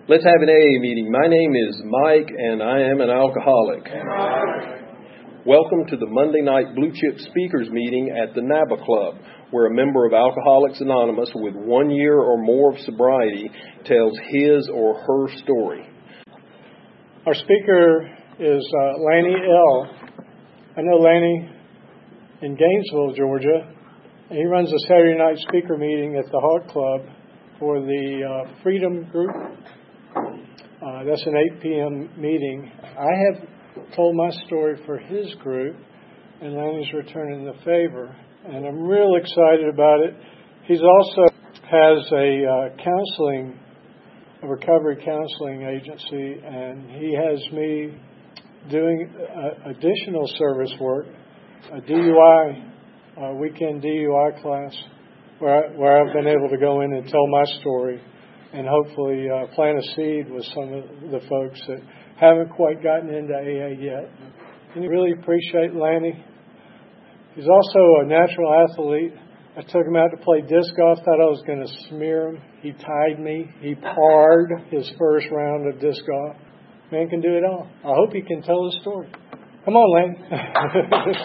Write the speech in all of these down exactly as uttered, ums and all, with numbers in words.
Let's have an A A meeting. My name is Mike, and I am an alcoholic. Welcome to the Monday night Blue Chip Speakers meeting at the NABA Club, where a member of Alcoholics Anonymous with one year or more of sobriety tells his or her story. Our speaker is uh, Lanny L. I know Lanny in Gainesville, Georgia, and he runs a Saturday night speaker meeting at the Hawk Club for the uh, Freedom Group. Uh, that's an eight p.m. meeting. I have told my story for his group, and Lanny's returning the favor, and I'm real excited about it. He also has a uh, counseling, a recovery counseling agency, and he has me doing uh, additional service work, a D U I, uh, weekend D U I class, where, I, where I've been able to go in and tell my story and hopefully uh, plant a seed with some of the folks that haven't quite gotten into A A yet. And I really appreciate Lanny. He's also a natural athlete. I took him out to play disc golf, thought I was going to smear him. He tied me. He parred his first round of disc golf. Man can do it all. I hope he can tell his story. Come on, Lanny.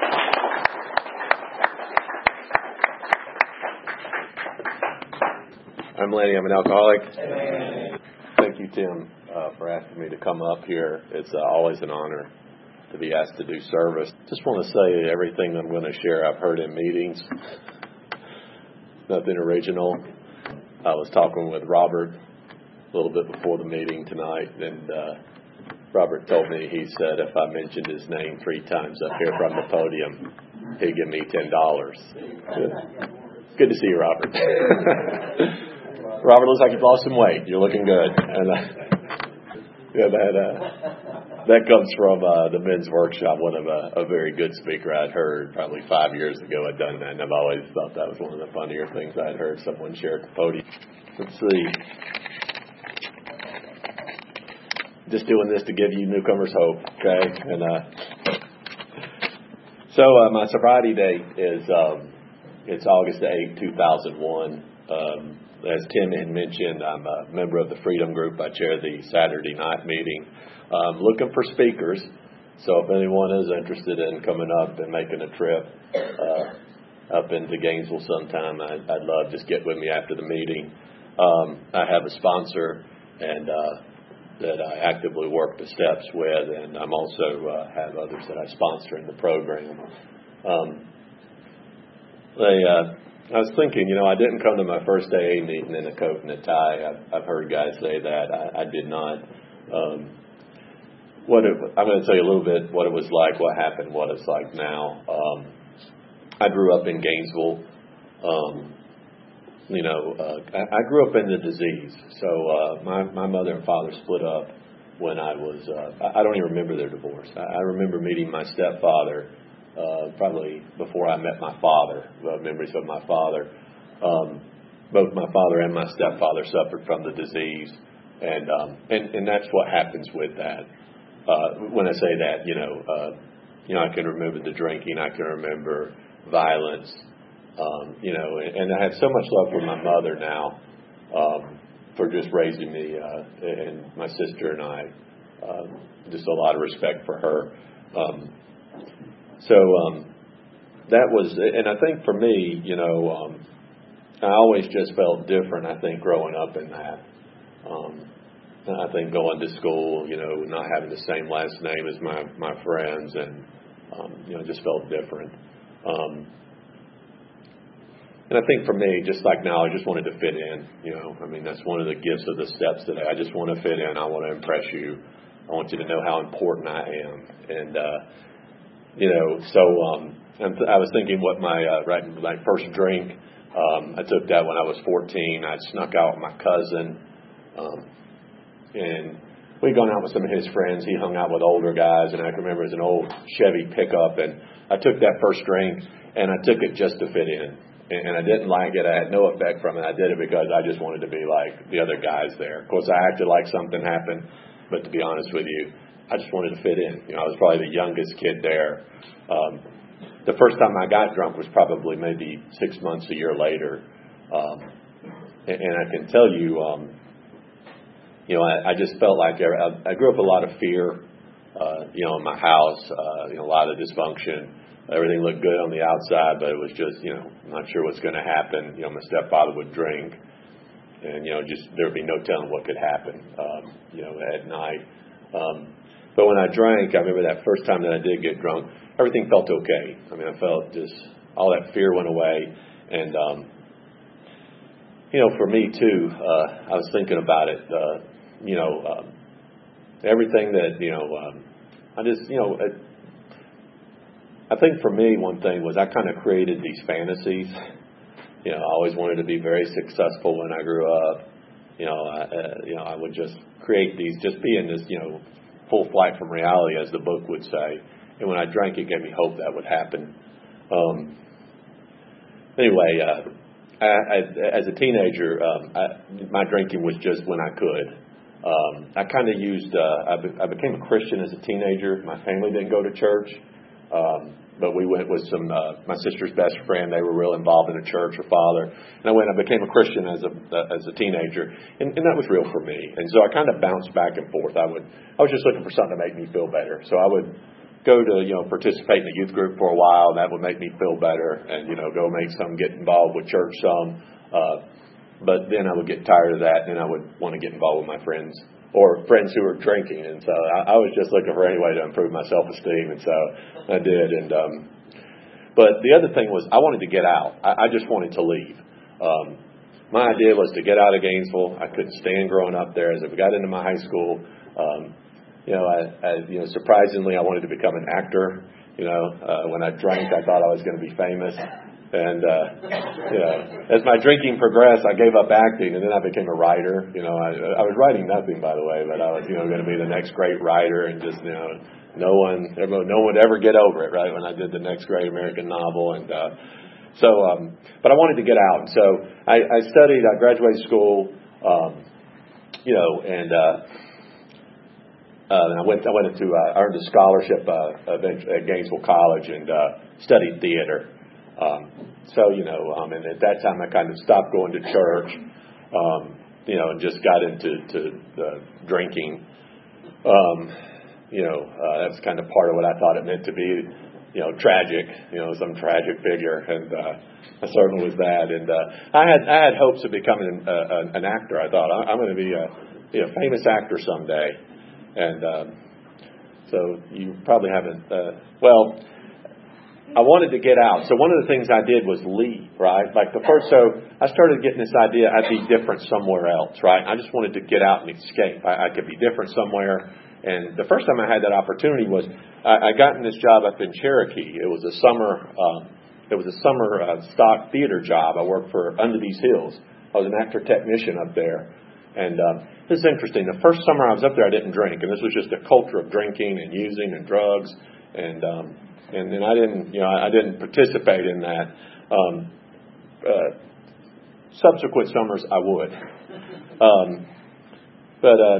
I'm Lanny. I'm an alcoholic. Amen. Thank you, Tim, uh, for asking me to come up here. It's uh, always an honor to be asked to do service. Just want to say everything I'm going to share I've heard in meetings. Nothing original. I was talking with Robert a little bit before the meeting tonight, and uh, Robert told me, he said, if I mentioned his name three times up here from the podium, he'd give me ten dollars. Good, Good to see you, Robert. Robert, looks like you've lost some weight. You're looking good. And uh, yeah, that uh, that comes from uh, the men's workshop. One of a, a very good speaker I'd heard probably five years ago had done that, and I've always thought that was one of the funnier things I'd heard someone share at the podium. Let's see. Just doing this to give you newcomers hope, okay? And uh, so uh, my sobriety date is um, it's August eighth, two thousand one. Um, As Tim had mentioned, I'm a member of the Freedom Group. I chair the Saturday night meeting. I'm looking for speakers, so if anyone is interested in coming up and making a trip uh, up into Gainesville sometime, I'd, I'd love just get with me after the meeting. Um, I have a sponsor and uh, that I actively work the steps with, and I'm also uh, have others that I sponsor in the program. Um, they. Uh, I was thinking, you know, I didn't come to my first A A meeting in a coat and a tie. I've, I've heard guys say that. I, I did not. Um, what it, I'm going to tell you a little bit what it was like, what happened, what it's like now. Um, I grew up in Gainesville. Um, you know, uh, I, I grew up in the disease. So uh, my, my mother and father split up when I was, uh, I, I don't even remember their divorce. I, I remember meeting my stepfather Uh, probably before I met my father, uh, memories of my father. Um, both my father and my stepfather suffered from the disease, and um, and, and that's what happens with that. Uh, when I say that, you know, uh, you know, I can remember the drinking, I can remember violence, um, you know, and, and I had so much love for my mother now um, for just raising me, uh, and my sister and I, um, just a lot of respect for her. Um, So um, that was, and I think for me, you know, um, I always just felt different, I think, growing up in that. Um, I think going to school, you know, not having the same last name as my, my friends, and, um, you know, just felt different. Um, and I think for me, just like now, I just wanted to fit in, you know. I mean, that's one of the gifts of the steps today. I just want to fit in. I want to impress you. I want you to know how important I am. And, uh You know, so um, I was thinking what my uh, right my first drink. Um, I took that when I was fourteen. I snuck out with my cousin, um, and we'd gone out with some of his friends. He hung out with older guys, and I can remember it was an old Chevy pickup. And I took that first drink, and I took it just to fit in. And I didn't like it. I had no effect from it. I did it because I just wanted to be like the other guys there. Of course, I acted like something happened, but to be honest with you, I just wanted to fit in. You know, I was probably the youngest kid there. Um, the first time I got drunk was probably maybe six months, a year later. Um, and, and I can tell you, um, you know, I, I just felt like I, I grew up with a lot of fear, uh, you know, in my house, uh, you know, a lot of dysfunction. Everything looked good on the outside, but it was just, you know, not sure what's going to happen. You know, my stepfather would drink, and, you know, just there would be no telling what could happen, um, you know, at night. Um, but when I drank, I remember that first time that I did get drunk, everything felt okay. I mean, I felt just all that fear went away. And, um, you know, for me, too, uh, I was thinking about it, uh, you know, um, everything that, you know, um, I just, you know, it, I think for me, one thing was I kind of created these fantasies. You know, I always wanted to be very successful when I grew up. You know, I, uh, you know, I would just create these, just be in this, you know, full flight from reality, as the book would say. And when I drank, it gave me hope that would happen. Um, anyway, uh, I, I, as a teenager, um, I, my drinking was just when I could. Um, I kind of used, uh, I, be, I became a Christian as a teenager. My family didn't go to church. Um, but we went with some, uh, my sister's best friend. They were real involved in a church, her father. And I went, I became a Christian as a, uh, as a teenager. And, and that was real for me. And so I kind of bounced back and forth. I would, I was just looking for something to make me feel better. So I would go to, you know, participate in a youth group for a while, and that would make me feel better. And, you know, go make some, get involved with church some. Uh, but then I would get tired of that, and then I would want to get involved with my friends or friends who were drinking. And so I, I was just looking for any way to improve my self-esteem. And so I did. And, um, but the other thing was I wanted to get out. I, I just wanted to leave. Um, my idea was to get out of Gainesville. I couldn't stand growing up there. As I got into my high school, um, you know, I, I, you know, surprisingly, I wanted to become an actor. You know, uh, when I drank, I thought I was going to be famous. And, uh, you know, as my drinking progressed, I gave up acting, and then I became a writer. You know, I, I was writing nothing, by the way, but I was, you know, going to be the next great writer, and just, you know, no one, everyone, no one would ever get over it, right, when I did the next great American novel. And uh, so, um, but I wanted to get out. And so I, I studied, I graduated school, um, you know, and uh, uh, I went, I went to, uh, earned a scholarship uh, at Gainesville College and uh, studied theater. Um, so, you know, um, and at that time I kind of stopped going to church, um, you know, and just got into to, uh, drinking. Um, you know, uh, that's kind of part of what I thought it meant to be, you know, tragic, you know, some tragic figure. And uh, I certainly was that. And uh, I had I had hopes of becoming an, uh, an actor. I thought, I'm going to be a, be a famous actor someday. And um, so you probably haven't, uh, well... I wanted to get out. So one of the things I did was leave, right? Like the first, so I started getting this idea I'd be different somewhere else, right? I just wanted to get out and escape. I, I could be different somewhere. And the first time I had that opportunity was I, I got in this job up in Cherokee. It was a summer, um, it was a summer uh, stock theater job. I worked for Under These Hills. I was an actor technician up there. And um, this is interesting. The first summer I was up there, I didn't drink. And this was just a culture of drinking and using and drugs. And, um, And then I didn't, you know, I didn't participate in that. Um, uh, subsequent summers, I would. Um, but uh,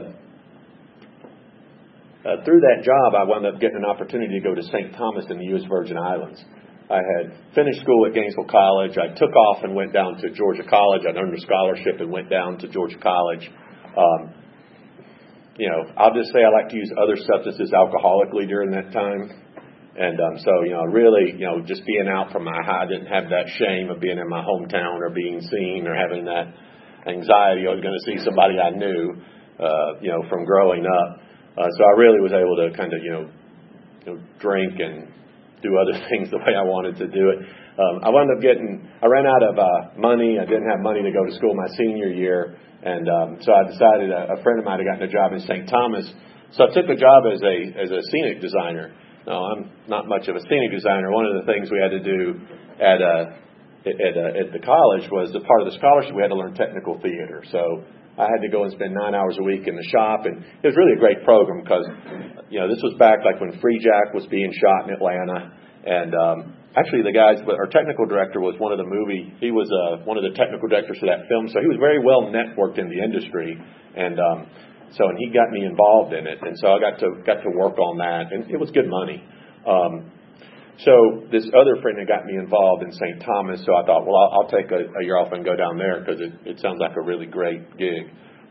uh, through that job, I wound up getting an opportunity to go to Saint Thomas in the U S Virgin Islands. I had finished school at Gainesville College. I took off and went down to Georgia College. I'd earned a scholarship and went down to Georgia College. Um, you know, I'll just say I like to use other substances alcoholically during that time. And um, so, you know, really, you know, just being out from my high, I didn't have that shame of being in my hometown or being seen or having that anxiety I was going to see somebody I knew, uh, you know, from growing up. Uh, so I really was able to kind of, you know, you know, drink and do other things the way I wanted to do it. Um, I wound up getting, I ran out of uh, money. I didn't have money to go to school my senior year. And um, so I decided a, a friend of mine had gotten a job in Saint Thomas. So I took a job as a as a scenic designer. No, I'm not much of a scenic designer. One of the things we had to do at uh, at, uh, at the college was, as part of the scholarship, we had to learn technical theater. So I had to go and spend nine hours a week in the shop, and it was really a great program because, you know, this was back like when Free Jack was being shot in Atlanta, and um, actually the guys, our technical director was one of the movie. He was uh, one of the technical directors for that film, so he was very well networked in the industry, and. Um, So, and he got me involved in it, and so I got to got to work on that, and it was good money. Um, so this other friend had got me involved in Saint Thomas, so I thought, well, I'll, I'll take a, a year off and go down there because it, it sounds like a really great gig.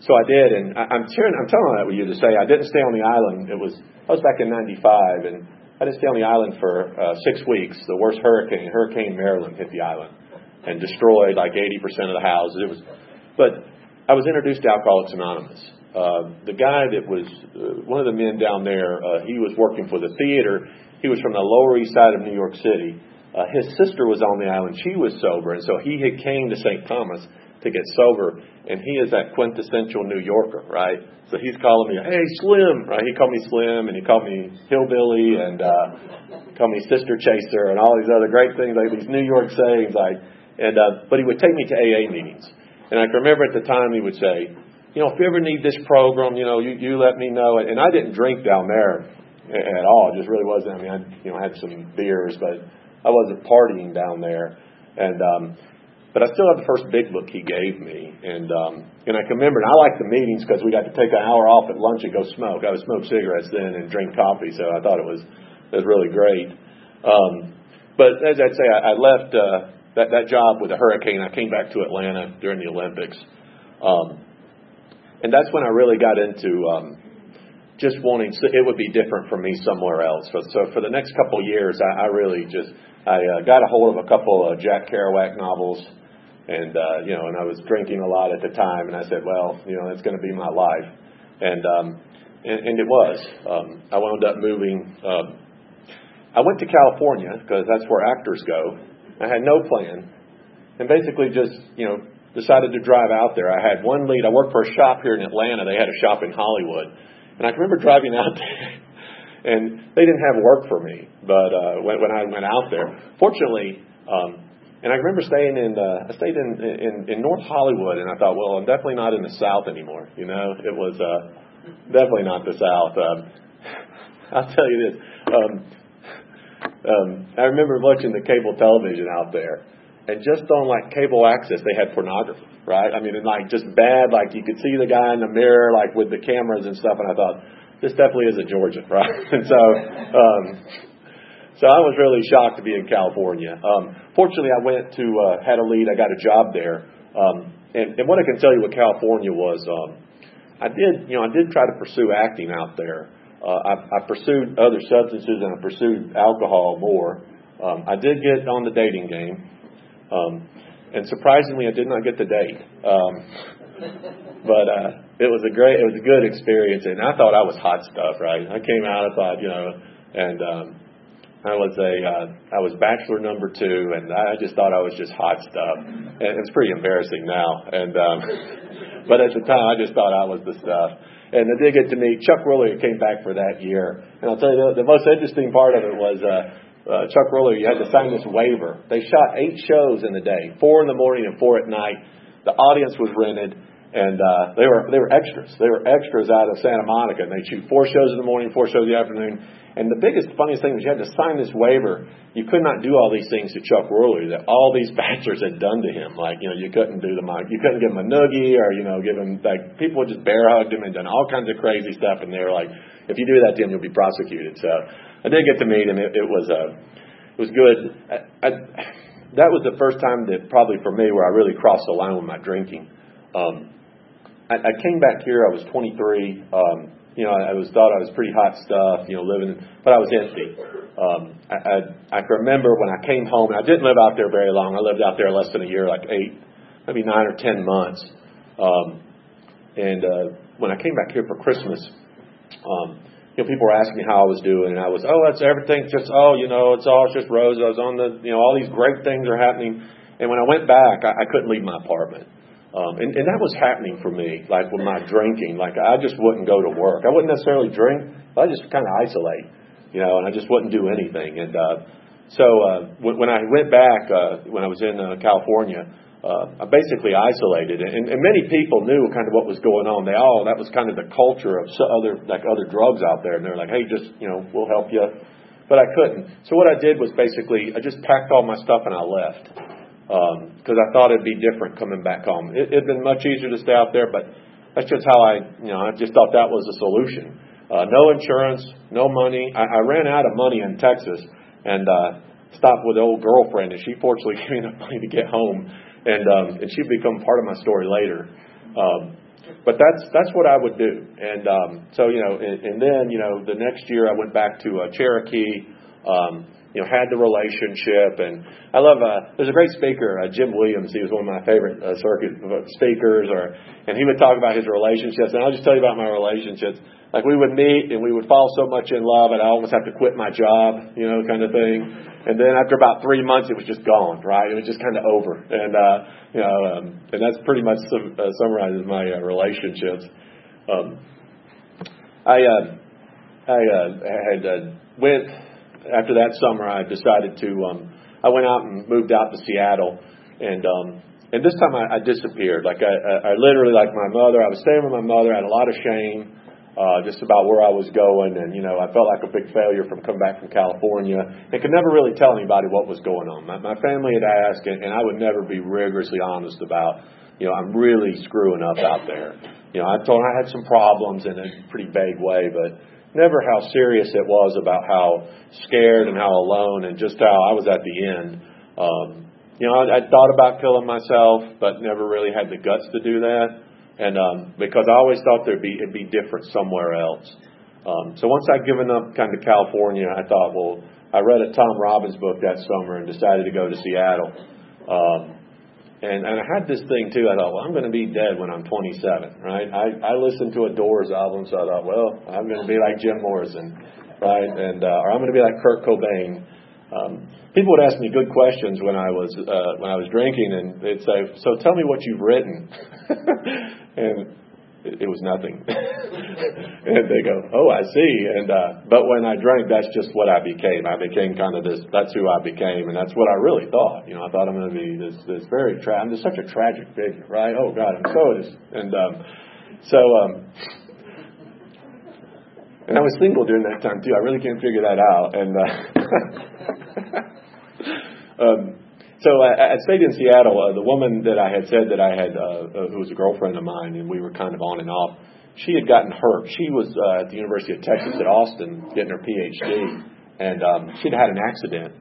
so I did, and I, I'm sharing, I'm telling that with you to say I didn't stay on the island. It was I was back in ninety-five, and I didn't stay on the island for uh, six weeks. The worst hurricane, Hurricane Marilyn, hit the island and destroyed like eighty percent of the houses. It was, but I was introduced to Alcoholics Anonymous. Uh, the guy that was uh, one of the men down there, uh, he was working for the theater. He was from the Lower East Side of New York City. Uh, his sister was on the island. She was sober, and so he had came to Saint Thomas to get sober, and he is that quintessential New Yorker, right? So he's calling me, hey, Slim, right? He called me Slim, and he called me Hillbilly, and uh, called me Sister Chaser, and all these other great things, like these New York sayings, like, and uh, but he would take me to A A meetings, and I can remember at the time he would say, you know, if you ever need this program, you know, you, you let me know. And I didn't drink down there at all. It just really wasn't. I mean, I, you know, had some beers, but I wasn't partying down there. And um, but I still have the first big book he gave me. And um, and I can remember, and I liked the meetings because we got to take an hour off at lunch and go smoke. I would smoke cigarettes then and drink coffee, so I thought it was it was really great. Um, but as I'd say, I, I left uh, that that job with the hurricane. I came back to Atlanta during the Olympics. Um, And that's when I really got into um, just wanting, it would be different for me somewhere else. So, so for the next couple of years, I, I really just, I uh, got a hold of a couple of Jack Kerouac novels. And, uh, you know, and I was drinking a lot at the time. And I said, well, you know, that's going to be my life. And, um, and, and it was. Um, I wound up moving. Um, I went to California because that's where actors go. I had no plan. And basically just, you know, decided to drive out there. I had one lead. I worked for a shop here in Atlanta. They had a shop in Hollywood. And I can remember driving out there, and they didn't have work for me. But uh, when, when I went out there, fortunately, um, and I remember staying in, uh, I stayed in, in, in North Hollywood, and I thought, well, I'm definitely not in the South anymore. You know, it was uh, definitely not the South. Um, I'll tell you this. Um, um, I remember watching the cable television out there. And just on, like, cable access, they had pornography, right? I mean, and, like, just bad, like, you could see the guy in the mirror, like, with the cameras and stuff, and I thought, this definitely isn't Georgia, right? And so, um, so I was really shocked to be in California. Um, fortunately, I went to, uh, had a lead, I got a job there. Um, and, and what I can tell you with California was, um, I did, you know, I did try to pursue acting out there. Uh, I, I pursued other substances, and I pursued alcohol more. Um, I did get on the dating game. Um, and surprisingly, I did not get the date. Um, but uh, it was a great, it was a good experience, and I thought I was hot stuff. Right? I came out, I thought, you know, and um, I was a, uh, I was bachelor number two, and I just thought I was just hot stuff. And it's pretty embarrassing now, and um, but at the time, I just thought I was the stuff. And I did get to meet Chuck Ruller, who came back for that year. And I'll tell you, the, the most interesting part of it was. Uh, Uh, Chuck Ruller, you had to sign this waiver. They shot eight shows in the day, four in the morning and four at night. The audience was rented, and uh, they were they were extras. They were extras out of Santa Monica, and they shoot four shows in the morning, four shows in the afternoon. And the biggest, funniest thing was you had to sign this waiver. You could not do all these things to Chuck Ruller that all these bachelors had done to him. Like, you know, you couldn't do the you couldn't give him a noogie, or you know, give him like people just bear hugged him and done all kinds of crazy stuff. And they were like, if you do that to him, you'll be prosecuted. So I did get to meet him. It, it was a uh, It was good. I, I, that was the first time that probably for me where I really crossed the line with my drinking. Um, I, I came back here. I was twenty-three. Um, you know, I was thought I was pretty hot stuff. You know, living, but I was empty. Um, I, I, I can remember when I came home, and I didn't live out there very long. I lived out there less than a year, like eight, maybe nine or ten months. Um, and uh, when I came back here for Christmas. Um, You know, people were asking me how I was doing, and I was, oh, that's everything. Just, oh, you know, it's all it's just roses. I was on the, you know, all these great things are happening. And when I went back, I, I couldn't leave my apartment. Um, and, and that was happening for me, like with my drinking. Like, I just wouldn't go to work. I wouldn't necessarily drink, but I just kind of isolate, you know, and I just wouldn't do anything. And uh, so uh, when, when I went back, uh, when I was in uh, California, Uh, I basically isolated, and, and many people knew kind of what was going on. They all that was kind of the culture of other like other drugs out there, and they're like, "Hey, just you know, we'll help you," but I couldn't. So what I did was basically I just packed all my stuff and I left because um, I thought it'd be different coming back home. It, it'd been much easier to stay out there, but that's just how I you know I just thought that was a solution. Uh, no insurance, no money. I, I ran out of money in Texas and uh, stopped with an old girlfriend, and she fortunately gave me enough money to get home. And um, and she'd become part of my story later. Um, but that's that's what I would do. And um, so you know, and, and then you know, the next year I went back to uh, Cherokee. Um, you know, had the relationship, and I love. Uh, there's a great speaker, uh, Jim Williams. He was one of my favorite uh, circuit speakers, or and he would talk about his relationships. And I'll just tell you about my relationships. Like we would meet, and we would fall so much in love, and I almost have to quit my job, you know, kind of thing. And then after about three months, it was just gone, right? It was just kind of over, and uh, you know, um, and that's pretty much sum, uh, summarizes my uh, relationships. Um, I uh, I uh, had uh, went. After that summer, I decided to, um, I went out and moved out to Seattle, and um, and this time I, I disappeared. Like I, I, I literally, like my mother, I was staying with my mother, I had a lot of shame uh, just about where I was going, and, you know, I felt like a big failure from coming back from California, and could never really tell anybody what was going on. My, my family had asked, and, and I would never be rigorously honest about, you know, I'm really screwing up out there. You know, I told them I had some problems in a pretty vague way, but never how serious it was about how scared and how alone and just how I was at the end. Um, you know, I, I thought about killing myself, but never really had the guts to do that. And um, because I always thought there'd be it'd be different somewhere else. Um, so once I'd given up kind of California, I thought, well, I read a Tom Robbins book that summer and decided to go to Seattle. Um, And, and I had this thing, too. I thought, well, I'm going to be dead when I'm twenty-seven, right? I, I listened to a Doors album, so I thought, well, I'm going to be like Jim Morrison, right? And uh, or I'm going to be like Kurt Cobain. Um, people would ask me good questions when I was uh, when I was drinking, and they'd say, so tell me what you've written. And it, it was nothing. And they go, oh, I see. And uh, but when I drank, that's just what I became. I became kind of this. That's who I became, and that's what I really thought. You know, I thought I'm going to be this this very. Tra- I'm just such a tragic figure, right? Oh God, I'm so this. And um, so um, and I was single during that time too. I really can't figure that out. And uh, um, so I, I stayed in Seattle. Uh, the woman that I had said that I had, uh, uh, who was a girlfriend of mine, and we were kind of on and off. She had gotten hurt. She was uh, at the University of Texas at Austin getting her P H D, and um, she'd had an accident.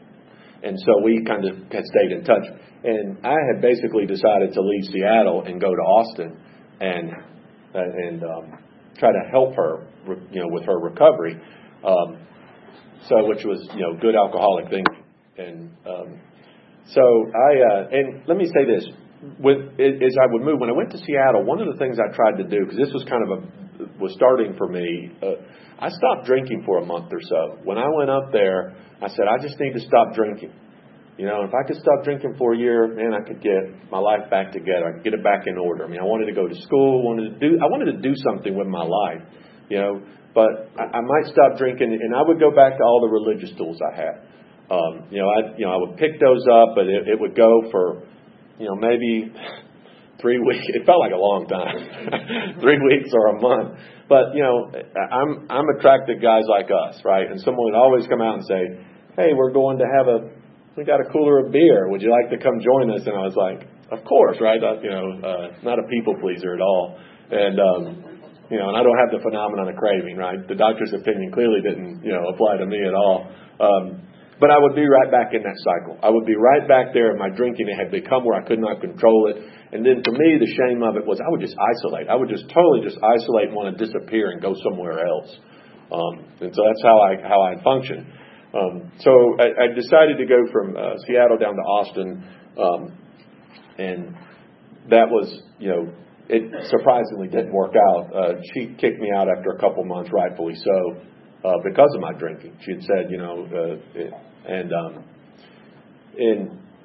And so we kind of had stayed in touch. And I had basically decided to leave Seattle and go to Austin and uh, and um, try to help her, you know, with her recovery. Um, so which was, you know, good alcoholic thinking. And um, so I uh, and let me say this. With, as I would move, when I went to Seattle, one of the things I tried to do, because this was kind of a, was starting for me, uh, I stopped drinking for a month or so. When I went up there, I said, I just need to stop drinking. You know, if I could stop drinking for a year, man, I could get my life back together. I could get it back in order. I mean, I wanted to go to school, wanted to do, I wanted to do something with my life, you know, but I, I might stop drinking, and I would go back to all the religious tools I had. Um, you know, I, you know, I would pick those up, but it, it would go for, you know, maybe three weeks. It felt like a long time, three weeks or a month. But, you know, I'm I'm attracted to guys like us, right? And someone would always come out and say, hey, we're going to have a, we got a cooler of beer. Would you like to come join us? And I was like, of course, right? I, you know, uh, not a people pleaser at all. And, um, you know, and I don't have the phenomenon of craving, right? The doctor's opinion clearly didn't, you know, apply to me at all. Um, But I would be right back in that cycle. I would be right back there, and my drinking it had become where I could not control it. And then for me, the shame of it was I would just isolate. I would just totally just isolate and want to disappear and go somewhere else. Um, and so that's how I how I function. Um, so I, I decided to go from uh, Seattle down to Austin, um, and that was, you know, it surprisingly didn't work out. Uh, she kicked me out after a couple months, rightfully so. Uh, because of my drinking. She had said, you know, uh, and um, and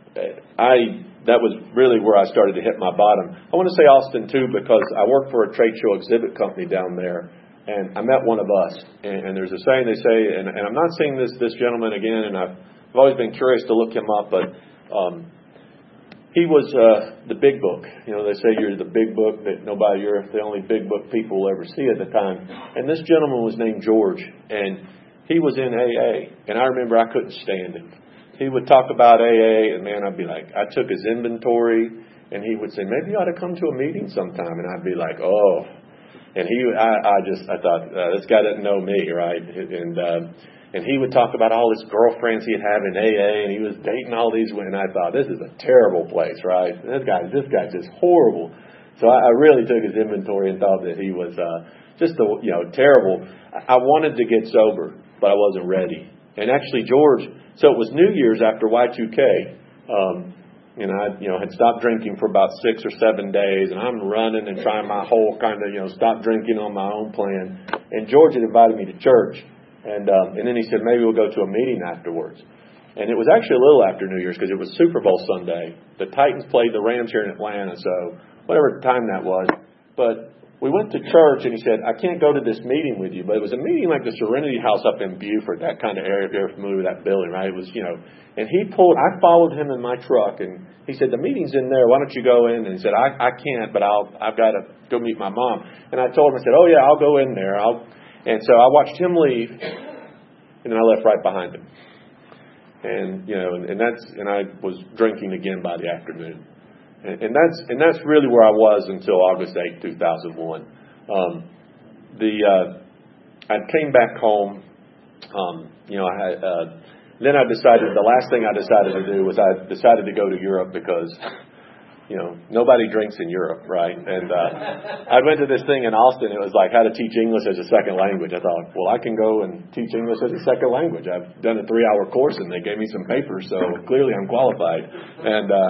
I that was really where I started to hit my bottom. I want to say Austin too because I worked for a trade show exhibit company down there, and I met one of us. And, and there's a saying they say, and, and I'm not seeing this this gentleman again, and I've, I've always been curious to look him up, but um, he was uh, the big book. You know, they say you're the big book that nobody, you're the only big book people will ever see at the time. And this gentleman was named George, and he was in A A. And I remember I couldn't stand him. He would talk about A A, and man, I'd be like, I took his inventory, and he would say, maybe you ought to come to a meeting sometime. And I'd be like, oh. And he, I, I just, I thought, uh, this guy doesn't know me, right? And uh, And he would talk about all his girlfriends he'd have in A A, and he was dating all these women. And I thought, this is a terrible place, right? This guy, this guy's just horrible. So I, I really took his inventory and thought that he was uh, just a, you know terrible. I, I wanted to get sober, but I wasn't ready. And actually, George, so it was New Year's after Y two K. Um, and I, you know, had stopped drinking for about six or seven days, and I'm running and trying my whole kind of, you know, stop drinking on my own plan. And George had invited me to church, and um, and then he said maybe we'll go to a meeting afterwards. And it was actually a little after New Year's because it was Super Bowl Sunday. The Titans played the Rams here in Atlanta, so whatever time that was. But we went to church, and he said, I can't go to this meeting with you. But it was a meeting like the Serenity House up in Beaufort, that kind of area, if you're familiar with that building, right? It was, you know, and he pulled, I followed him in my truck, and he said, the meeting's in there. Why don't you go in? And he said, I, I can't, but I'll, I've got to go meet my mom. And I told him, I said, oh, yeah, I'll go in there. I'll, and so I watched him leave, and then I left right behind him. And, you know, and, and that's, and I was drinking again by the afternoon. And, and that's, and that's really where I was until August eighth, two thousand one. Um, the, uh, I came back home, um, you know, I had, uh, then I decided, the last thing I decided to do was I decided to go to Europe because, you know, nobody drinks in Europe, right? And uh, I went to this thing in Austin. It was like how to teach English as a second language. I thought, well, I can go and teach English as a second language. I've done a three-hour course, and they gave me some papers, so clearly I'm qualified. And uh,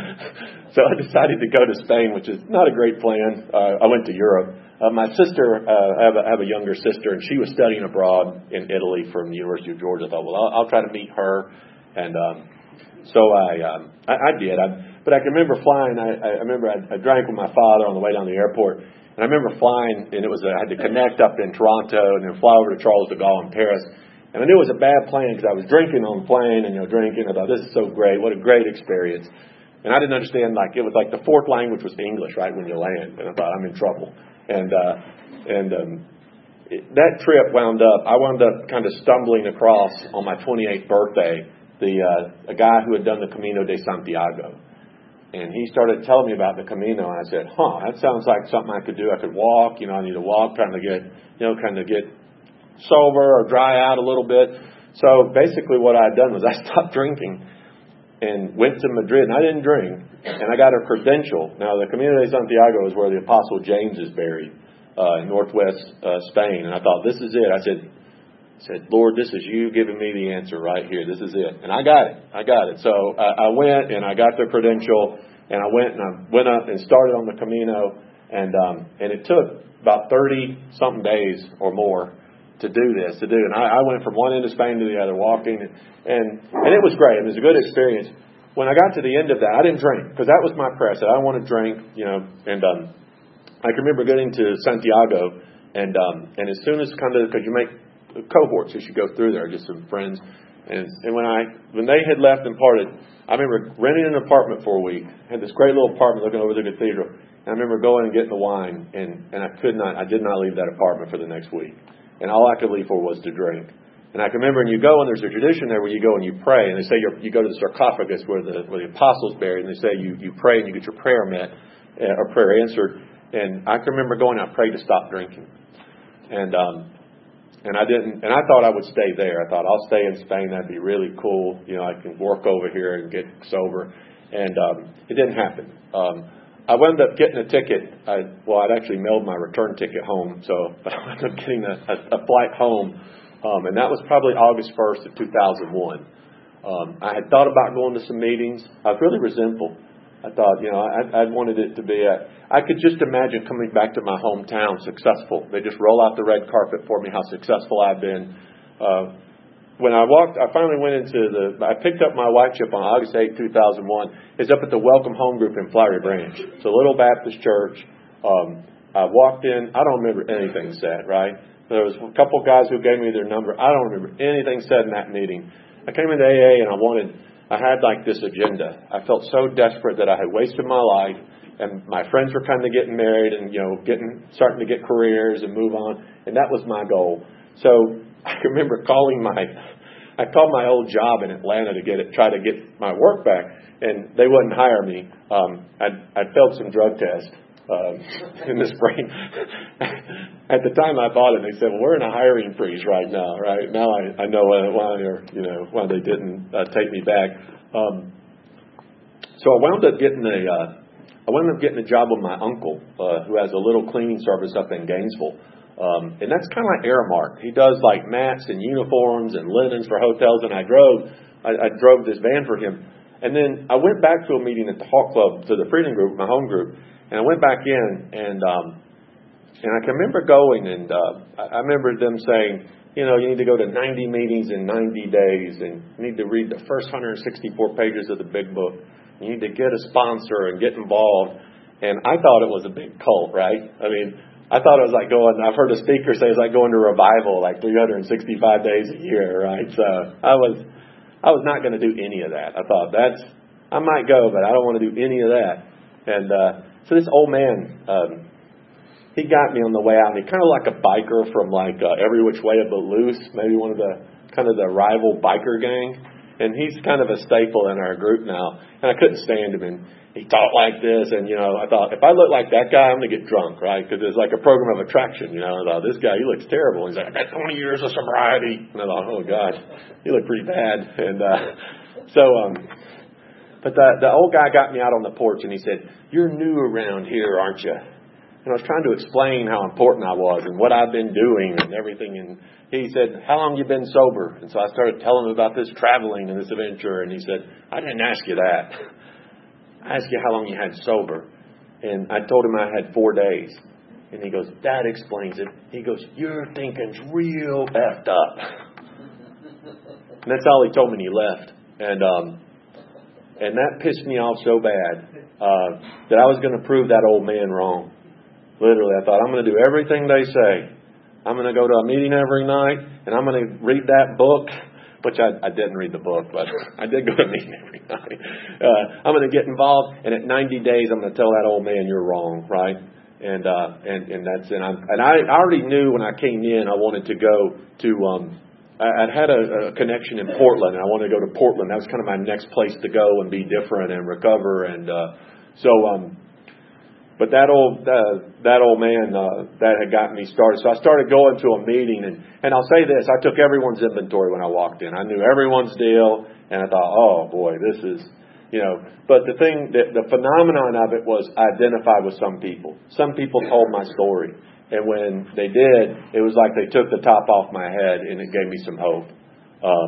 so I decided to go to Spain, which is not a great plan. Uh, I went to Europe. Uh, my sister, uh, I, have a, I have a younger sister, and she was studying abroad in Italy from the University of Georgia. I thought, well, I'll, I'll try to meet her. And um, so I, um, I, I did. I, But I can remember flying. I, I remember I, I drank with my father on the way down to the airport, and I remember flying. And it was I had to connect up in Toronto and then fly over to Charles de Gaulle in Paris. And I knew it was a bad plan because I was drinking on the plane and you know drinking. I thought this is so great, what a great experience. And I didn't understand like it was like the fourth language was English, right when you land. And I thought I'm in trouble. And uh, and um, it, that trip wound up. I wound up kind of stumbling across on my twenty-eighth birthday the uh, a guy who had done the Camino de Santiago. And he started telling me about the Camino, and I said, huh, that sounds like something I could do. I could walk, you know, I need to walk, trying to get, you know, kind of get sober or dry out a little bit. So basically what I had done was I stopped drinking and went to Madrid, and I didn't drink, and I got a credential. Now, the Camino de Santiago is where the Apostle James is buried uh, in northwest uh, Spain, and I thought, this is it. I said, I said, Lord, this is you giving me the answer right here. This is it. And I got it. I got it. So I, I went and I got the credential, and I went and I went up and started on the Camino, and um, and it took about thirty something days or more to do this, to do. And I, I went from one end of Spain to the other, walking, and, and and it was great. It was a good experience. When I got to the end of that, I didn't drink because that was my prayer. I said I don't want to drink, you know. And um, I can remember getting to Santiago, and um, and as soon as kind of because you make cohorts as you go through there, just some friends, and and when I when they had left and parted, I remember renting an apartment for a week. Had this great little apartment looking over the cathedral. And I remember going and getting the wine, and and I could not, I did not leave that apartment for the next week. And all I could leave for was to drink. And I can remember, and you go, and there's a tradition there where you go and you pray, and they say you're, you go to the sarcophagus where the where the apostles buried, and they say you you pray and you get your prayer met uh, or prayer answered. And I can remember going, I prayed to stop drinking, and um. And I didn't, and I thought I would stay there. I thought I'll stay in Spain. That'd be really cool. You know, I can work over here and get sober. And um, it didn't happen. Um, I wound up getting a ticket. I, well, I'd actually mailed my return ticket home, so but I wound up getting a, a, a flight home, um, and that was probably August first of two thousand one. Um, I had thought about going to some meetings. I was really resentful. I thought, you know, I, I wanted it to be a, I could just imagine coming back to my hometown successful. They just roll out the red carpet for me, how successful I've been. Uh, when I walked, I finally went into the, I picked up my white chip on August eighth, two thousand one. It's up at the Welcome Home Group in Flowery Branch. It's a little Baptist church. Um, I walked in. I don't remember anything said, right? There was a couple guys who gave me their number. I don't remember anything said in that meeting. I came into A A and I wanted, I had like this agenda. I felt so desperate that I had wasted my life, and my friends were kind of getting married and, you know, getting starting to get careers and move on, and that was my goal. So I can remember calling my, I called my old job in Atlanta to get it, try to get my work back, and they wouldn't hire me. Um, I'd, I'd failed some drug tests um, in the spring. At the time I bought it, they said, well, we're in a hiring freeze right now, right? Now I, I know why they're, you know, why they didn't uh, take me back. Um, so I wound up getting a, uh, I wound up getting a job with my uncle, uh, who has a little cleaning service up in Gainesville. Um, and that's kind of like Aramark. He does like mats and uniforms and linens for hotels. And I drove, I, I drove this van for him. And then I went back to a meeting at the Hawk Club, to the Freedom Group, my home group. And I went back in, and um, and I can remember going, and uh, I remember them saying, you know, you need to go to ninety meetings in ninety days, and you need to read the first one hundred sixty-four pages of the big book. You need to get a sponsor and get involved. And I thought it was a big cult, right? I mean, I thought it was like going, I've heard a speaker say it's like going to revival, like three hundred sixty-five days a year, right? So I was, I was not going to do any of that. I thought that's, I might go, but I don't want to do any of that. And uh, so this old man, um, he got me on the way out, and he kind of like a biker from like uh, Every Which Way But Loose, maybe one of the kind of the rival biker gang. And he's kind of a staple in our group now. And I couldn't stand him. And he talked like this. And, you know, I thought, if I look like that guy, I'm going to get drunk, right? Because it's like a program of attraction, you know. I thought, this guy, he looks terrible. He's like, I got twenty years of sobriety. And I thought, oh, gosh, he looked pretty bad. And uh, so, um, but the, the old guy got me out on the porch, and he said, you're new around here, aren't you? And I was trying to explain how important I was and what I've been doing and everything. And he said, how long you been sober? And so I started telling him about this traveling and this adventure. And he said, I didn't ask you that. I asked you how long you had sober. And I told him I had four days. And he goes, that explains it. He goes, your thinking's real effed up. And that's all he told me, and he left. And um, and that pissed me off so bad uh, that I was going to prove that old man wrong. Literally, I thought, I'm going to do everything they say. I'm going to go to a meeting every night, and I'm going to read that book, which I, I didn't read the book, but I did go to a meeting every night. Uh, I'm going to get involved, and at ninety days, I'm going to tell that old man you're wrong, right? And uh, and and that's and I and I already knew when I came in, I wanted to go to. Um, I, I'd had a, a connection in Portland, and I wanted to go to Portland. That was kind of my next place to go and be different and recover, and uh, so. Um, But that old uh, that old man uh, that had gotten me started. So I started going to a meeting, and, and I'll say this: I took everyone's inventory when I walked in. I knew everyone's deal, and I thought, oh boy, this is, you know. But the thing, that the phenomenon of it was I identified with some people. Some people told my story, and when they did, it was like they took the top off my head, and it gave me some hope. Um,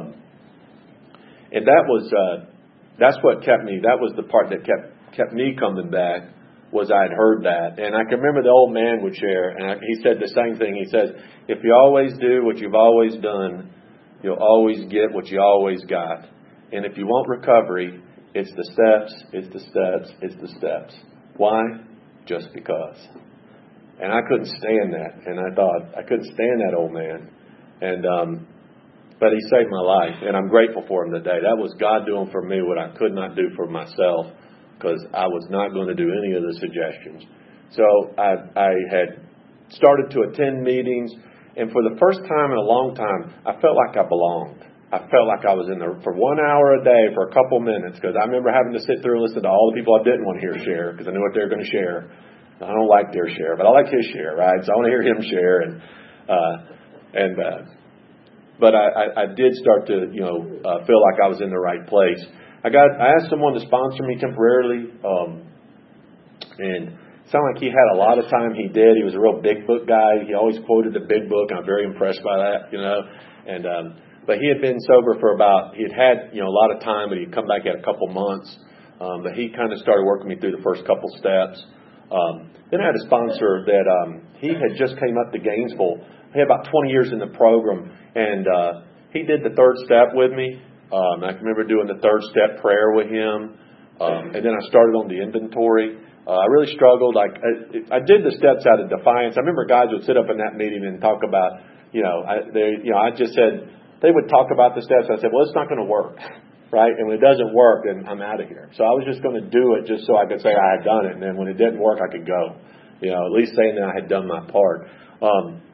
and that was uh, that's what kept me. That was the part that kept kept me coming back. Was I'd heard that. And I can remember the old man would share, and I, he said the same thing. He says, if you always do what you've always done, you'll always get what you always got. And if you want recovery, it's the steps, it's the steps, it's the steps. Why? Just because. And I couldn't stand that. And I thought, I couldn't stand that old man. And, um, but he saved my life, and I'm grateful for him today. That was God doing for me what I could not do for myself, because I was not going to do any of the suggestions. So I, I had started to attend meetings, and for the first time in a long time, I felt like I belonged. I felt like I was in there for one hour a day for a couple minutes, because I remember having to sit through and listen to all the people I didn't want to hear share, because I knew what they were going to share. I don't like their share, but I like his share, right? So I want to hear him share. And uh, and uh, but I, I, I did start to, you know, uh, feel like I was in the right place. I got. I asked someone to sponsor me temporarily, um, and it sounded like he had a lot of time. He did. He was a real big book guy. He always quoted the big book. I'm very impressed by that, you know. And um, but he had been sober for about. He had had you know a lot of time, but he'd come back at a couple months. Um, but he kind of started working me through the first couple steps. Um, then I had a sponsor that um, he had just came up to Gainesville. He had about twenty years in the program, and uh, he did the third step with me. Um, I can remember doing the third step prayer with him, um, and then I started on the inventory. Uh, I really struggled. Like I, I did the steps out of defiance. I remember guys would sit up in that meeting and talk about, you know, I, they, you know, I just said they would talk about the steps. I said, well, it's not going to work, right? And when it doesn't work, then I'm out of here. So I was just going to do it just so I could say I had done it, and then when it didn't work, I could go. You know, at least saying that I had done my part. Um,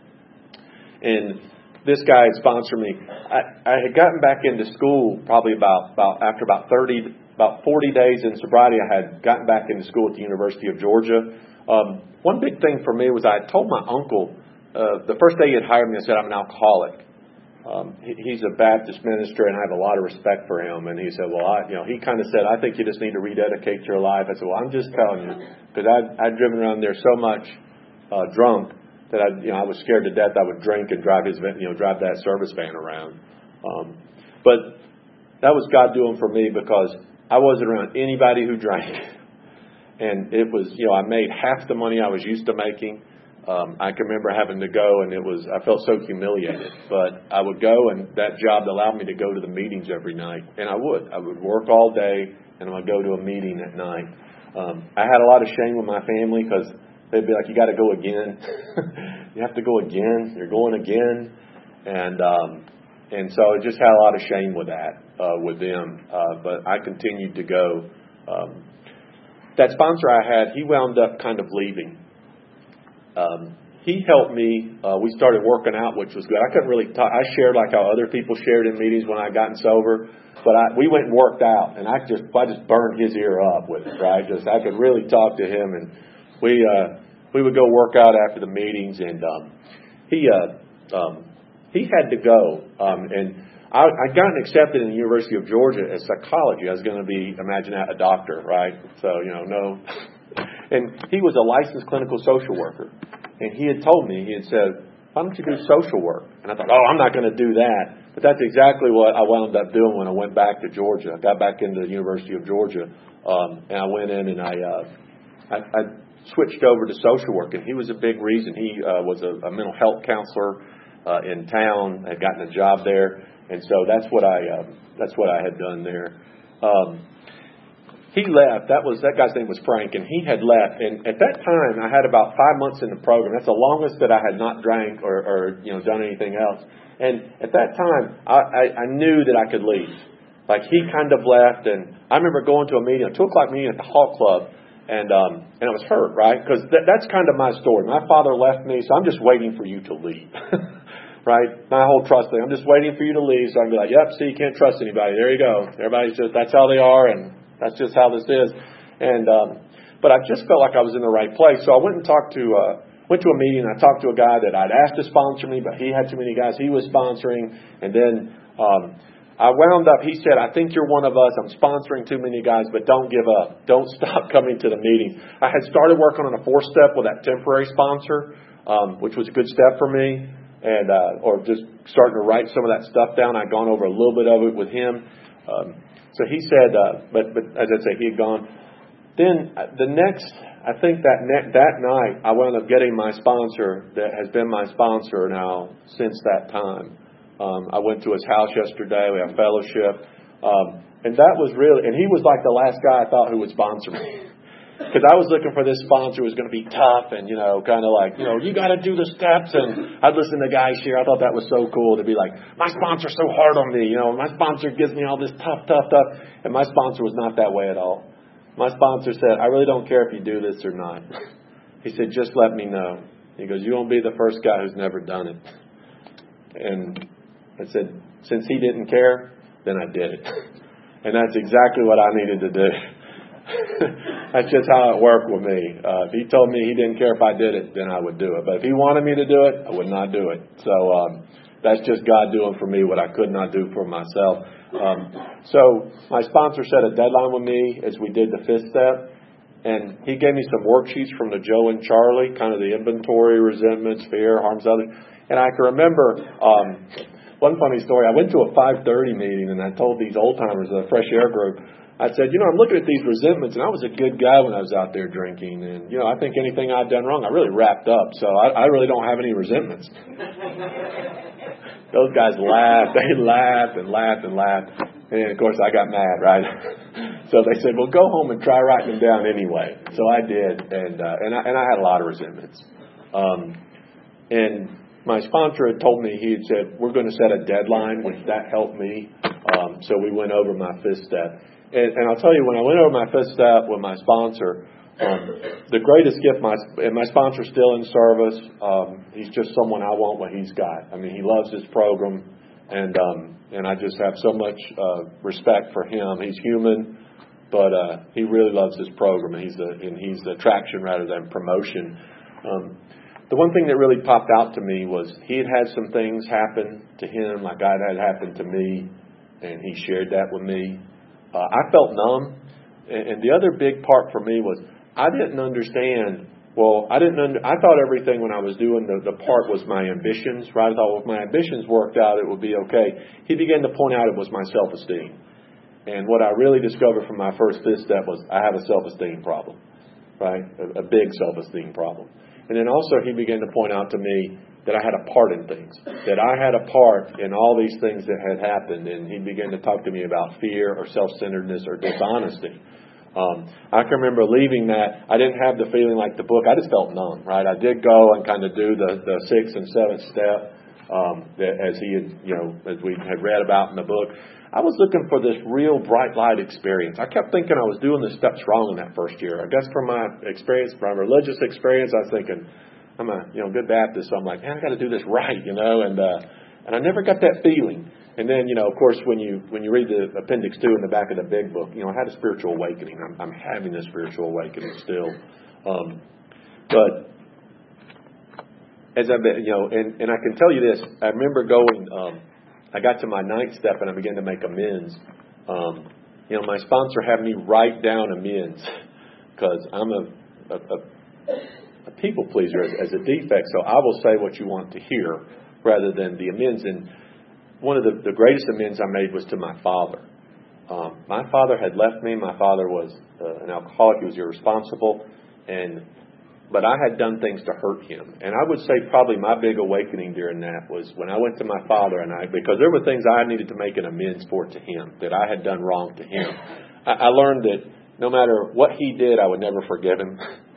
and This guy had sponsored me. I, I had gotten back into school probably about, about after about thirty, about forty days in sobriety. I had gotten back into school at the University of Georgia. Um, one big thing for me was I had told my uncle uh, the first day he had hired me. I said I'm an alcoholic, um, he, he's a Baptist minister, and I have a lot of respect for him. And he said, well, I, you know, he kind of said, I think you just need to rededicate your life. I said, well, I'm just telling you, because I'd, I'd driven around there so much uh, drunk that I, you know, I was scared to death I would drink and drive his, you know, drive that service van around. Um, but that was God doing for me, because I wasn't around anybody who drank. And it was, you know, I made half the money I was used to making. Um, I can remember having to go, and it was, I felt so humiliated. But I would go, and that job allowed me to go to the meetings every night. And I would. I would work all day, and I would go to a meeting at night. Um, I had a lot of shame with my family, because they'd be like, you got to go again. You have to go again. You're going again. And um, and so I just had a lot of shame with that, uh, with them. Uh, but I continued to go. Um, that sponsor I had, he wound up kind of leaving. Um, he helped me. Uh, we started working out, which was good. I couldn't really talk. I shared like how other people shared in meetings when I gotten sober. But I, we went and worked out, and I just I just burned his ear up with it, right? Just I could really talk to him, and we uh, we would go work out after the meetings, and um, he uh, um, he had to go, um, and I I gotten accepted in the University of Georgia as psychology. I was going to be, imagine that, a doctor, right? So you know, no, and he was a licensed clinical social worker, and he had told me, he had said, why don't you do social work? And I thought, oh, I'm not going to do that. But that's exactly what I wound up doing when I went back to Georgia. I got back into the University of Georgia, um, and I went in and I, uh, I, I switched over to social work. And he was a big reason. He uh, was a, a mental health counselor uh, in town. I'd gotten a job there, and so that's what I uh, that's what I had done there. Um, He left. That was that guy's name was Frank, and he had left. And at that time, I had about five months in the program. That's the longest that I had not drank or, or you know done anything else. And at that time, I, I, I knew that I could leave. Like he kind of left, and I remember going to a meeting, a two o'clock meeting at the Hall Club, and um, and I was hurt, right? Because th- that's kind of my story. My father left me, so I'm just waiting for you to leave. Right? My whole trust thing. I'm just waiting for you to leave, so I can be like, yep, see, you can't trust anybody. There you go. Everybody's just that's how they are, and that's just how this is. And um, but I just felt like I was in the right place. So I went and talked to uh, went to a meeting. And I talked to a guy that I'd asked to sponsor me, but he had too many guys he was sponsoring. And then um, I wound up. He said, "I think you're one of us. I'm sponsoring too many guys, but don't give up. Don't stop coming to the meetings." I had started working on a four step with that temporary sponsor, um, which was a good step for me, and uh, or just starting to write some of that stuff down. I'd gone over a little bit of it with him. Um, So he said, uh, but but as I say, he had gone. Then the next, I think that ne- that night, I wound up getting my sponsor that has been my sponsor now since that time. Um, I went to his house yesterday. We had fellowship, um, and that was really. And he was like the last guy I thought who would sponsor me. Because I was looking for this sponsor who was going to be tough and, you know, kind of like, you know, you got to do the steps. And I'd listen to guys share. I thought that was so cool to be like, my sponsor's so hard on me. You know, my sponsor gives me all this tough, tough, tough. And my sponsor was not that way at all. My sponsor said, I really don't care if you do this or not. He said, just let me know. He goes, you won't be the first guy who's never done it. And I said, since he didn't care, then I did it. And that's exactly what I needed to do. That's just how it worked with me. Uh, if he told me he didn't care if I did it, then I would do it. But if he wanted me to do it, I would not do it. So um, that's just God doing for me what I could not do for myself. Um, so my sponsor set a deadline with me as we did the fifth step. And he gave me some worksheets from the Joe and Charlie, kind of the inventory, resentments, fear, harms others. And I can remember um, one funny story. I went to a five thirty meeting, and I told these old-timers, the Fresh Air group, I said, you know, I'm looking at these resentments, and I was a good guy when I was out there drinking. And, you know, I think anything I'd done wrong, I really wrapped up. So I, I really don't have any resentments. Those guys laughed. They laughed and laughed and laughed. And, of course, I got mad, right? So they said, well, go home and try writing them down anyway. So I did, and uh, and, I, and I had a lot of resentments. Um, and my sponsor had told me, he had said, we're going to set a deadline, which that helped me. Um, so we went over my fifth step. And, and I'll tell you, when I went over my fifth step with my sponsor, um, the greatest gift, my and my sponsor's still in service. Um, he's just someone I want what he's got. I mean, he loves his program, and um, and I just have so much uh, respect for him. He's human, but uh, he really loves his program. He's a, and he's attraction rather than promotion. Um, the one thing that really popped out to me was he had had some things happen to him like I had happened to me, and he shared that with me. Uh, I felt numb, and, and the other big part for me was I didn't understand. Well, I didn't. Under, I thought everything when I was doing the, the part was my ambitions, right? I thought, well, if my ambitions worked out, it would be okay. He began to point out it was my self-esteem. And what I really discovered from my first fifth step was I have a self-esteem problem, right? A, a big self-esteem problem. And then also he began to point out to me that I had a part in things, that I had a part in all these things that had happened. And he began to talk to me about fear or self-centeredness or dishonesty. Um, I can remember leaving that. I didn't have the feeling like the book. I just felt numb, right? I did go and kind of do the, the sixth and seventh step um, that as he had, you know, as we had read about in the book. I was looking for this real bright light experience. I kept thinking I was doing the steps wrong in that first year. I guess from my experience, from my religious experience, I was thinking, I'm a you know good Baptist, so I'm like, man, I got to do this right, you know, and uh, and I never got that feeling. And then, you know, of course, when you when you read the appendix two in the back of the big book, you know, I had a spiritual awakening. I'm, I'm having a spiritual awakening still. Um, but as I've been, you know, and, and I can tell you this, I remember going, um, I got to my ninth step and I began to make amends. Um, you know, my sponsor had me write down amends because I'm a, a, a, a people pleaser as, as a defect. So I will say what you want to hear rather than the amends. And one of the, the greatest amends I made was to my father. Um, my father had left me. My father was uh, an alcoholic. He was irresponsible. And but I had done things to hurt him. And I would say probably my big awakening during that was when I went to my father and I, because there were things I needed to make an amends for to him, that I had done wrong to him. I, I learned that no matter what he did, I would never forgive him.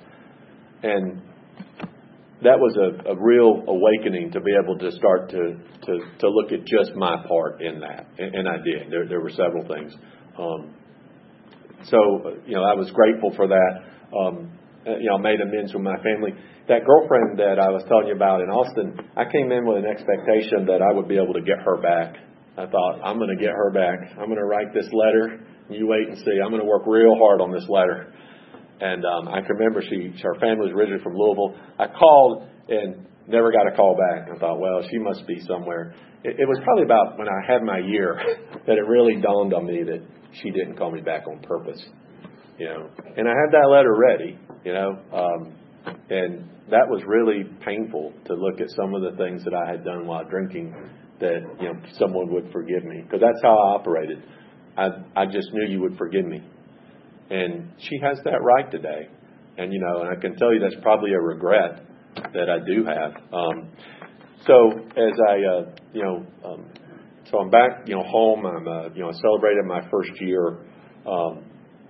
And that was a, a real awakening to be able to start to, to, to look at just my part in that. And, and I did. There, there were several things. Um, so, you know, I was grateful for that. Um, you know, made amends with my family. That girlfriend that I was telling you about in Austin, I came in with an expectation that I would be able to get her back. I thought, I'm going to get her back. I'm going to write this letter. You wait and see. I'm going to work real hard on this letter. And um, I can remember she, her family was originally from Louisville. I called and never got a call back. I thought, well, she must be somewhere. It, it was probably about when I had my year that it really dawned on me that she didn't call me back on purpose. You know, and I had that letter ready, you know, um, and that was really painful to look at some of the things that I had done while drinking that, you know, someone would forgive me, because that's how I operated. I, I just knew you would forgive me. And she has that right today. And, you know, and I can tell you that's probably a regret that I do have. Um, so as I, uh, you know, um, so I'm back, you know, home. I'm, uh, you know, I celebrated my first year. Um,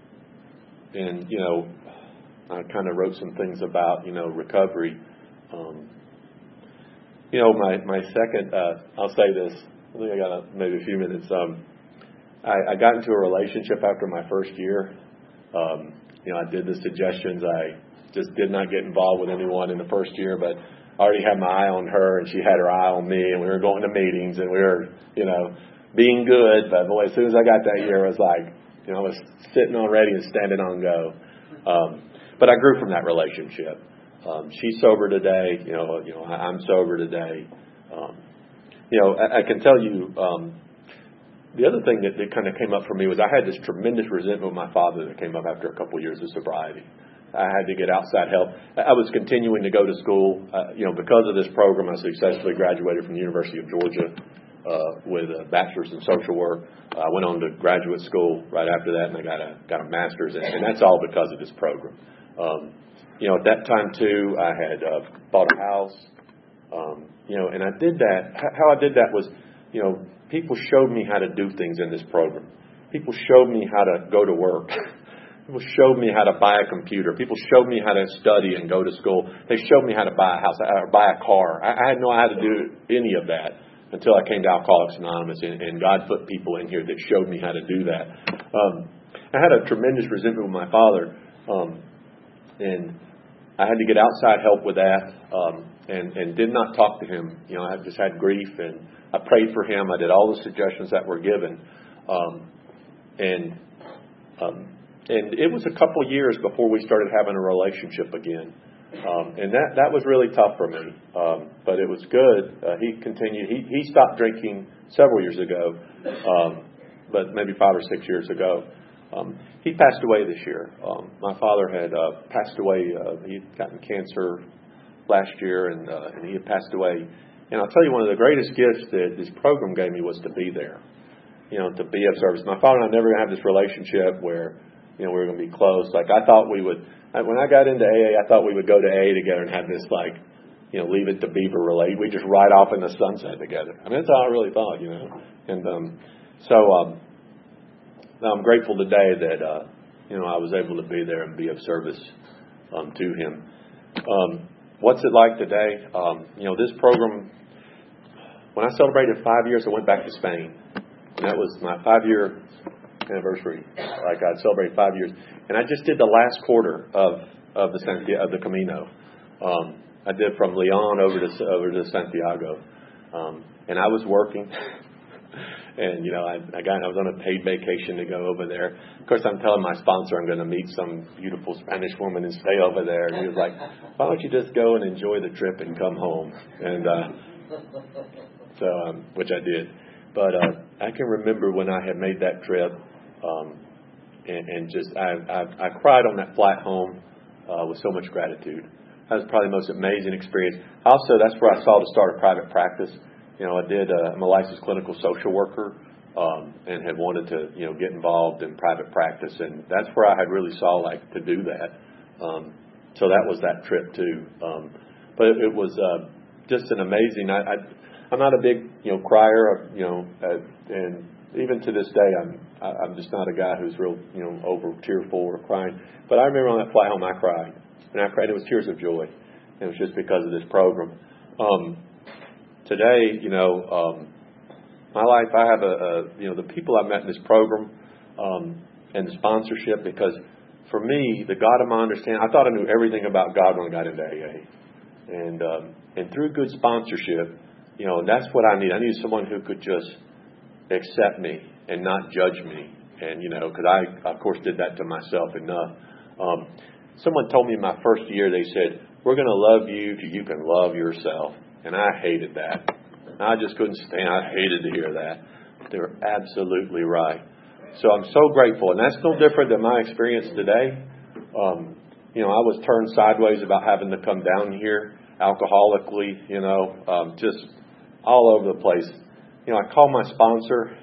and, you know, I kind of wrote some things about, you know, recovery. Um, you know, my, my second, uh, I'll say this. I think I got a, maybe a few minutes. Um, I, I got into a relationship after my first year. Um, you know, I did the suggestions. I just did not get involved with anyone in the first year, but I already had my eye on her and she had her eye on me, and we were going to meetings and we were, you know, being good. But boy, as soon as I got that year, it was like, you know, I was sitting on ready and standing on go. Um, but I grew from that relationship. Um, she's sober today. You know, you know, I, I'm sober today. Um, you know, I, I can tell you, um, the other thing that, that kind of came up for me was I had this tremendous resentment with my father that came up after a couple of years of sobriety. I had to get outside help. I was continuing to go to school. Uh, you know, because of this program, I successfully graduated from the University of Georgia uh, with a bachelor's in social work. I uh, went on to graduate school right after that, and I got a got a master's, in, and that's all because of this program. Um, you know, at that time too, I had uh, bought a house. Um, you know, and I did that. How I did that was, you know, people showed me how to do things in this program. People showed me how to go to work. People showed me how to buy a computer. People showed me how to study and go to school. They showed me how to buy a house or buy a car. I, I had no idea how to do any of that until I came to Alcoholics Anonymous, and, and God put people in here that showed me how to do that. Um, I had a tremendous resentment with my father, um, and I had to get outside help with that, um, and, and did not talk to him. You know, I just had grief, and I prayed for him. I did all the suggestions that were given, um, and um, and it was a couple years before we started having a relationship again. Um, and that, that was really tough for me, um, but it was good. Uh, he continued. He, he stopped drinking several years ago, um, but maybe five or six years ago. Um, he passed away this year. Um, my father had uh, passed away. Uh, he had gotten cancer last year, and, uh, and he had passed away. And I'll tell you, one of the greatest gifts that this program gave me was to be there, you know, to be of service. My father and I never had this relationship where, you know, we were going to be close. Like, I thought we would, when I got into A A, I thought we would go to A A together and have this, like, you know, Leave It to Beaver relate. We just ride off in the sunset together. I mean, that's how I really thought, you know. And um, so um, I'm grateful today that, uh, you know, I was able to be there and be of service um, to him. Um, what's it like today? Um, you know, this program, when I celebrated five years, I went back to Spain. And that was my five-year anniversary. Like, I celebrated five years. And I just did the last quarter of, of, the, of the Camino. Um, I did from Leon over to over to Santiago. Um, and I was working. And, you know, I, I got I was on a paid vacation to go over there. Of course, I'm telling my sponsor I'm going to meet some beautiful Spanish woman and stay over there. And he was like, why don't you just go and enjoy the trip and come home? And uh, so, um, which I did. But uh, I can remember when I had made that trip, um, and, and just I, I, I cried on that flight home uh, with so much gratitude. That was probably the most amazing experience. Also, that's where I saw to start a private practice. You know, I did. Uh, I'm a licensed clinical social worker, um, and had wanted to, you know, get involved in private practice, and that's where I had really saw like to do that. Um, so that was that trip too. Um, but it, it was uh, just an amazing. I, I, I'm not a big, you know, crier, you know, uh, and even to this day, I'm I, I'm just not a guy who's real, you know, over tearful or crying. But I remember on that flight home, I cried, and I cried. It was tears of joy. It was just because of this program. Um, Today, you know, um, my life, I have a, a, you know, the people I met in this program um, and the sponsorship, because for me, the God of my understanding, I thought I knew everything about God when I got into A A. And um, and through good sponsorship, you know, that's what I need. I need someone who could just accept me and not judge me. And, you know, because I, of course, did that to myself enough. Um, someone told me in my first year, they said, we're going to love you till you can love yourself. And I hated that. I just couldn't stand. I hated to hear that. They were absolutely right. So I'm so grateful. And that's no different than my experience today. Um, you know, I was turned sideways about having to come down here alcoholically, you know, um, just all over the place. You know, I called my sponsor.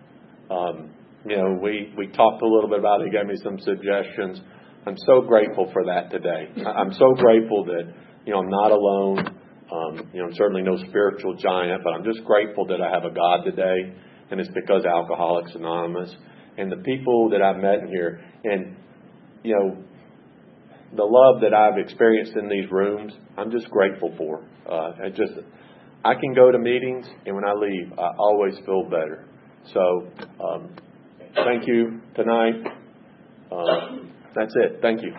Um, you know, we, we talked a little bit about it. He gave me some suggestions. I'm so grateful for that today. I'm so grateful that, you know, I'm not alone. Um, you know, I'm certainly no spiritual giant, but I'm just grateful that I have a God today, and it's because of Alcoholics Anonymous and the people that I've met in here, and, you know, the love that I've experienced in these rooms, I'm just grateful for. Uh, I just, I can go to meetings, and when I leave, I always feel better. So, um, thank you tonight. Uh, that's it. Thank you.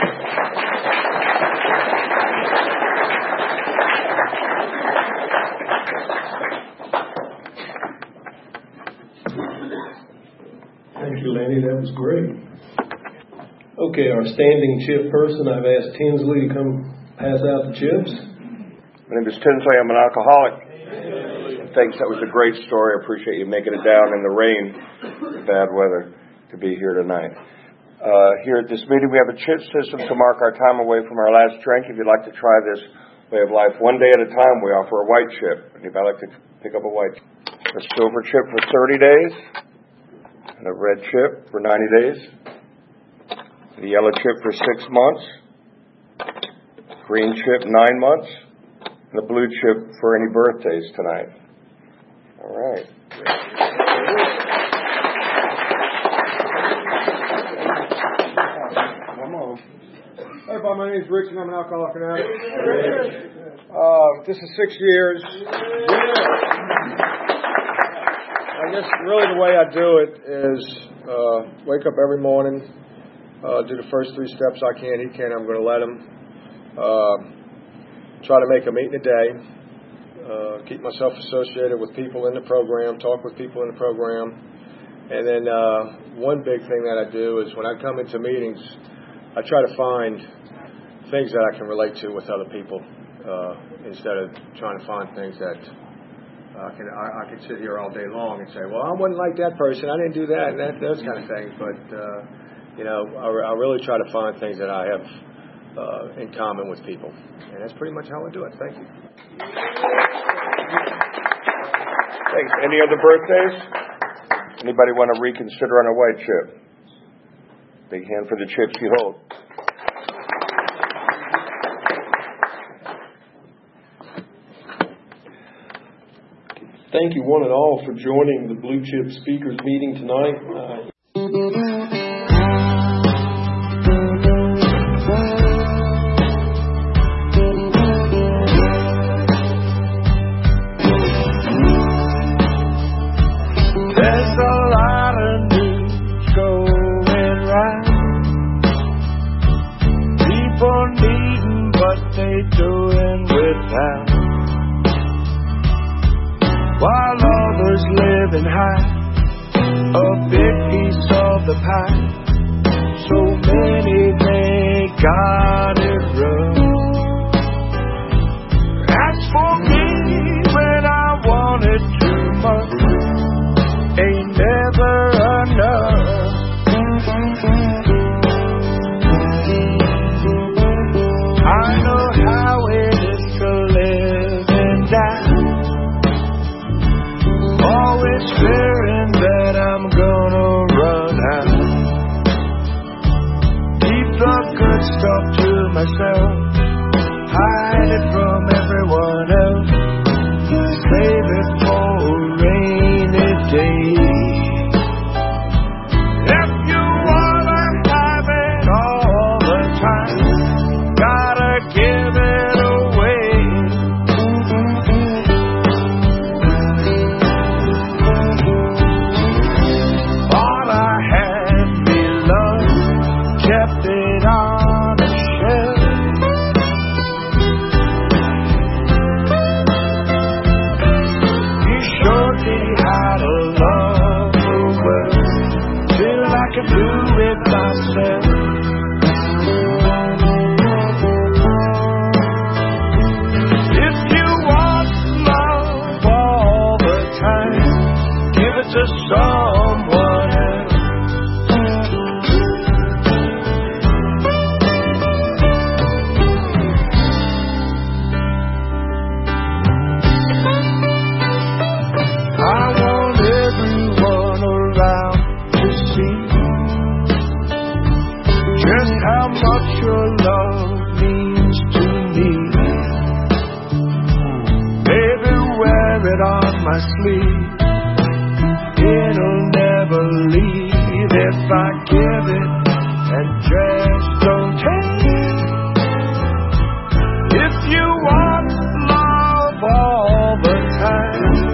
Thank you, Lanny. That was great. Okay, our standing chip person, I've asked Tinsley to come pass out the chips. My name is Tinsley. I'm an alcoholic. Thanks. That was a great story. I appreciate you making it down in the rain, bad weather, to be here tonight. Uh, here at this meeting, we have a chip system to mark our time away from our last drink. If you'd like to try this way of life one day at a time, we offer a white chip. And if I'd like to pick up a white chip, a silver chip for thirty days. And a red chip for ninety days, a yellow chip for six months, green chip nine months, and a blue chip for any birthdays tonight. All right. Come on. Hey, everybody, my name is Rich, and I'm an alcoholic and addict. Uh, this is six years. I guess really the way I do it is uh, wake up every morning, uh, do the first three steps I can. He can. I'm going to let him. Uh, try to make a meeting a day. Uh, keep myself associated with people in the program. Talk with people in the program. And then uh, one big thing that I do is when I come into meetings, I try to find things that I can relate to with other people uh, instead of trying to find things that uh, can I, I can sit here all day long and say, well, I wasn't like that person, I didn't do that, and that those kind of things. But uh, you know, I, I really try to find things that I have uh, in common with people, and that's pretty much how I do it. Thank you. Thanks. Any other birthdays? Anybody want to reconsider on a white chip? Big hand for the chips you hold. Thank you one and all for joining the Blue Chip Speakers meeting tonight. Uh, while others living high, a big piece of the pie. So many they got it rough. As for me, when I wanted too much, ain't never enough. I know how it is to live and die, always fearing that I'm gonna run out. Keep the good stuff to myself, hide it from everyone else, save it for a rainy day. If you wanna have it all the time, gotta give it away. All I had beloved, kept it on a shelf. You showed me how to love the world, till I could do it myself. To someone else. I want everyone around to see just how much your love means to me. Baby, wear it on my sleeve, it'll never leave if I give it and just don't take. If you want love all the time,